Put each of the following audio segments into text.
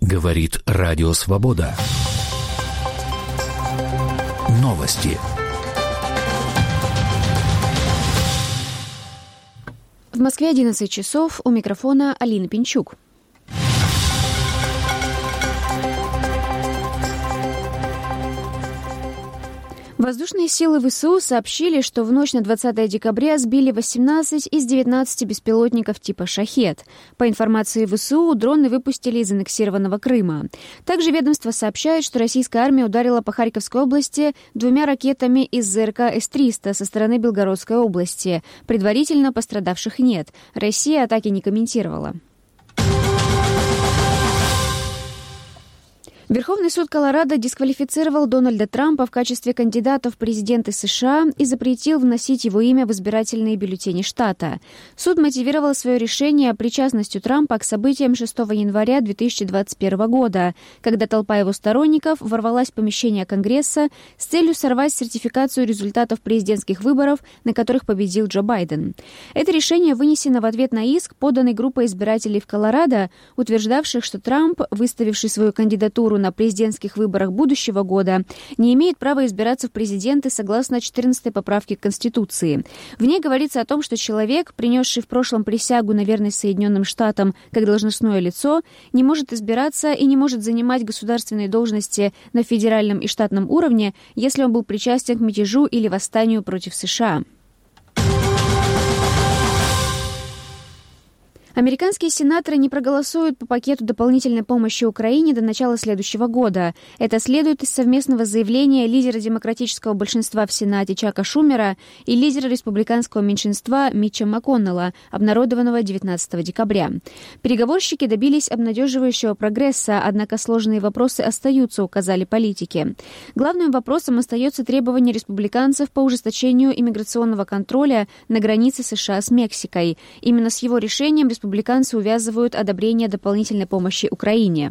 Говорит Радио Свобода. Новости. В Москве 11 часов. У микрофона Алина Пинчук. Воздушные силы ВСУ сообщили, что в ночь на 20 декабря сбили 18 из 19 беспилотников типа «Шахед». По информации ВСУ, дроны выпустили из аннексированного Крыма. Также ведомство сообщает, что российская армия ударила по Харьковской области 2 ракетами из ЗРК С-300 со стороны Белгородской области. Предварительно пострадавших нет. Россия атаки не комментировала. Верховный суд Колорадо дисквалифицировал Дональда Трампа в качестве кандидата в президенты США и запретил вносить его имя в избирательные бюллетени штата. Суд мотивировал свое решение причастностью Трампа к событиям 6 января 2021 года, когда толпа его сторонников ворвалась в помещение Конгресса с целью сорвать сертификацию результатов президентских выборов, на которых победил Джо Байден. Это решение вынесено в ответ на иск, поданный группой избирателей в Колорадо, утверждавших, что Трамп, выставивший свою кандидатуру на президентских выборах будущего года, не имеет права избираться в президенты согласно 14-й поправке к Конституции. В ней говорится о том, что человек, принесший в прошлом присягу на верность Соединенным Штатам как должностное лицо, не может избираться и не может занимать государственные должности на федеральном и штатном уровне, если он был причастен к мятежу или восстанию против США. Американские сенаторы не проголосуют по пакету дополнительной помощи Украине до начала следующего года. Это следует из совместного заявления лидера демократического большинства в Сенате Чака Шумера и лидера республиканского меньшинства Митча МакКоннелла, обнародованного 19 декабря. Переговорщики добились обнадеживающего прогресса, однако сложные вопросы остаются, указали политики. Главным вопросом остается требование республиканцев по ужесточению иммиграционного контроля на границе США с Мексикой. Именно с его решением республиканцы увязывают одобрение дополнительной помощи Украине.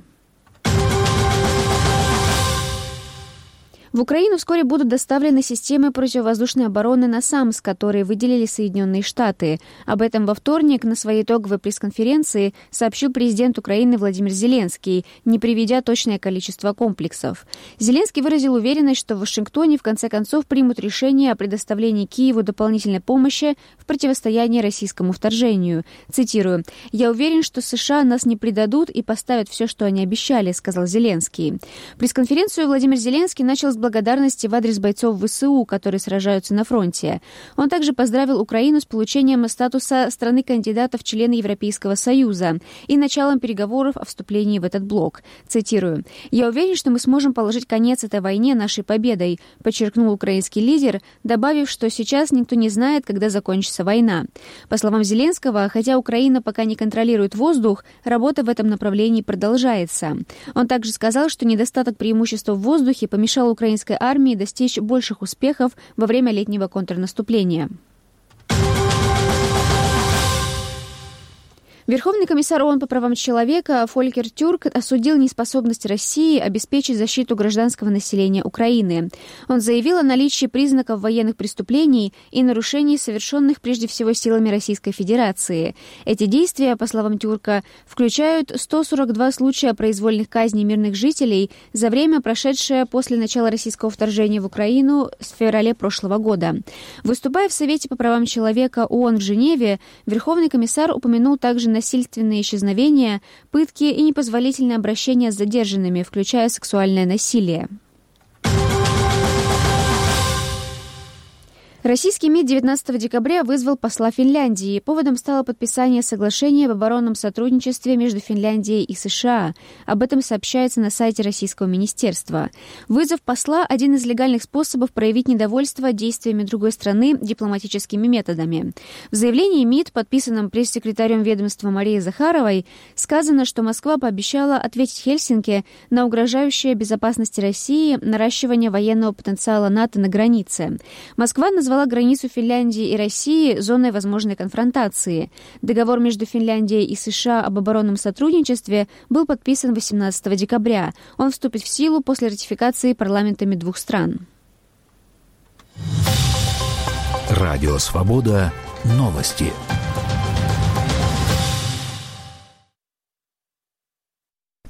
В Украину вскоре будут доставлены системы противовоздушной обороны «Насамс», которые выделили Соединенные Штаты. Об этом во вторник на своей итоговой пресс-конференции сообщил президент Украины Владимир Зеленский, не приведя точное количество комплексов. Зеленский выразил уверенность, что в Вашингтоне в конце концов примут решение о предоставлении Киеву дополнительной помощи в противостоянии российскому вторжению. Цитирую: «Я уверен, что США нас не предадут и поставят все, что они обещали», — сказал Зеленский. Пресс-конференцию Владимир Зеленский начал с благодарности в адрес бойцов ВСУ, которые сражаются на фронте. Он также поздравил Украину с получением статуса страны-кандидата в члены Европейского Союза и началом переговоров о вступлении в этот блок. Цитирую: «Я уверен, что мы сможем положить конец этой войне нашей победой», подчеркнул украинский лидер, добавив, что сейчас никто не знает, когда закончится война. По словам Зеленского, хотя Украина пока не контролирует воздух, работа в этом направлении продолжается. Он также сказал, что недостаток преимущества в воздухе помешал украинской армии достичь больших успехов во время летнего контрнаступления. Верховный комиссар ООН по правам человека Фолькер Тюрк осудил неспособность России обеспечить защиту гражданского населения Украины. Он заявил о наличии признаков военных преступлений и нарушений, совершенных прежде всего силами Российской Федерации. Эти действия, по словам Тюрка, включают 142 случая произвольных казней мирных жителей за время, прошедшее после начала российского вторжения в Украину в феврале прошлого года. Выступая в Совете по правам человека ООН в Женеве, Верховный комиссар упомянул также насильственные исчезновения, пытки и непозволительное обращение с задержанными, включая сексуальное насилие. Российский МИД 19 декабря вызвал посла Финляндии. Поводом стало подписание соглашения об оборонном сотрудничестве между Финляндией и США. Об этом сообщается на сайте российского министерства. Вызов посла – один из легальных способов проявить недовольство действиями другой страны дипломатическими методами. В заявлении МИД, подписанном пресс-секретарем ведомства Марией Захаровой, сказано, что Москва пообещала ответить Хельсинки на угрожающее безопасности России наращивание военного потенциала НАТО на границе. Москва назвала границу Финляндии и России зоной возможной конфронтации. Договор между Финляндией и США об оборонном сотрудничестве был подписан 18 декабря. Он вступит в силу после ратификации парламентами двух стран. Радио Свобода. Новости.